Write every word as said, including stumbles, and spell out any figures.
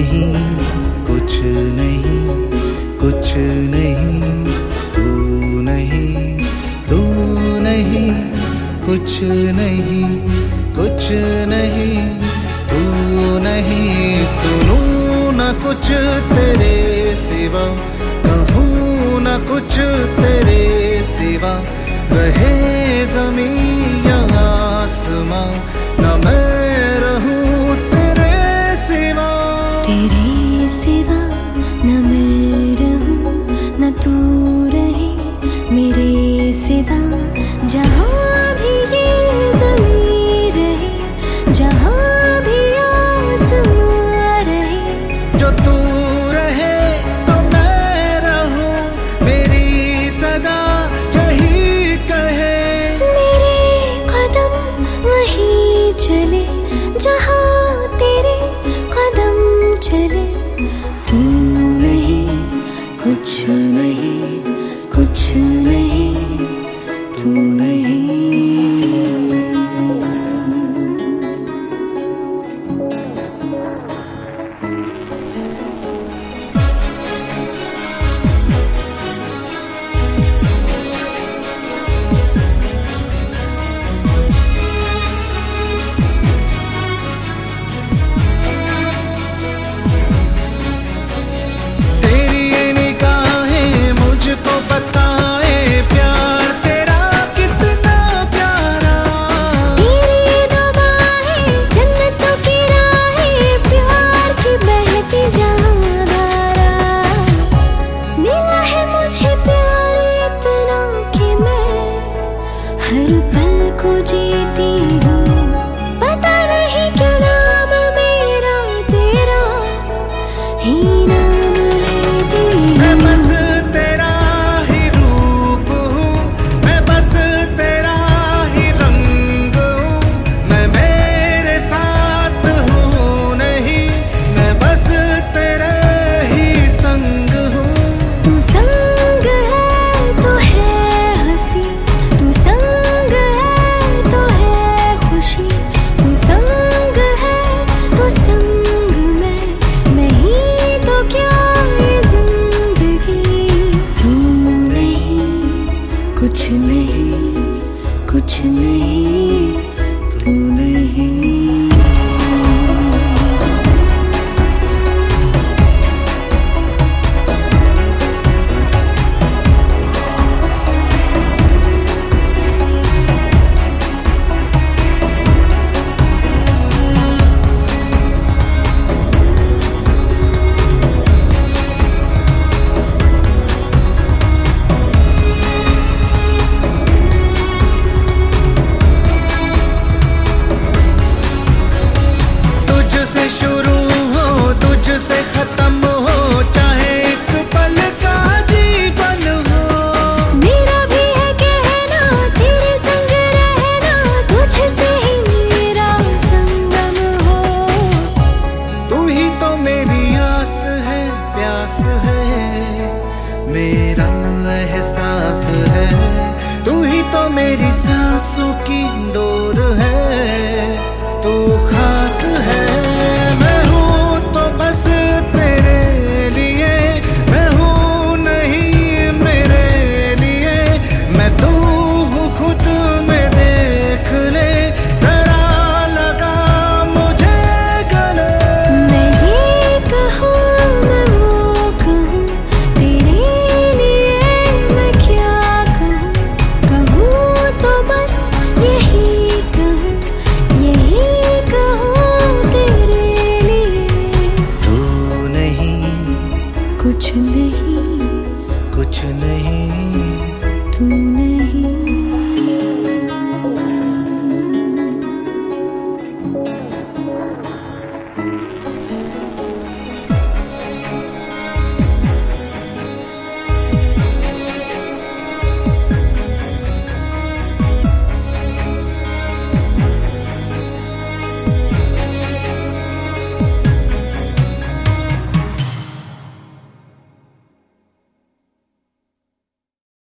नहीं, कुछ नहीं, कुछ नहीं, तू नहीं, तू नहीं, कुछ नहीं, कुछ नहीं, तू नहीं। सुनूं न कुछ तेरे सिवा, कहूँ न कुछ तेरे सिवा, रहे ज़मीं या आसमां, न मैं रहूं तेरे सिवा। तेरे सिवा न मैं रहूं, न तू रहे मेरे सिवा। जहाँ भी ये ज़मीं रहे, जहाँ भी आसमां रहे, जो तू रहे तो मैं रहूं, मेरी सदा यही कहे। मेरे कदम वहीं चले जहाँ तेरे कदम चले। तू नहीं, कुछ नहीं, कुछ नहीं, तू नहीं। हर पल को जीती हूँ, पता नहीं क्या नाम मेरा तेरा ही नाम लेती हूँ। मैं बस तेरा ही रूप हूँ, मैं बस तेरा ही रंग हूँ, मैं मेरे साथ हूँ नहीं, मैं बस तेरे ही संग हूँ। तू संग है तो है हंसी, तू संग तू संग है तो संग मैं नहीं तो क्या ये जिंदगी। तू नहीं, कुछ नहीं, कुछ नहीं, तू नहीं। शुरू हो तुझसे खत्म हो, चाहे एक पल का जीवन हो। मेरा भी है कहना तेरे संग रहना, तुझसे ही मेरा संगम हो। तू ही तो मेरी आस है, प्यास है, मेरा एहसास है। तू ही तो मेरी सांसों की डोर है, तू खास है। मैं हूँ तो बस तेरे लिए, मैं हूँ नहीं मेरे लिए। मैं तू हूँ खुद में देख ले, जरा लगा मुझे गले। मैं ये कहूँ मैं वो कहूँ, तेरे लिए मैं क्या कहूँ। कहूँ तो बस यही कहूँ, यही कहूँ तेरे लिए। तू नहीं, कुछ नहीं, कुछ नहीं, तू नहीं। तू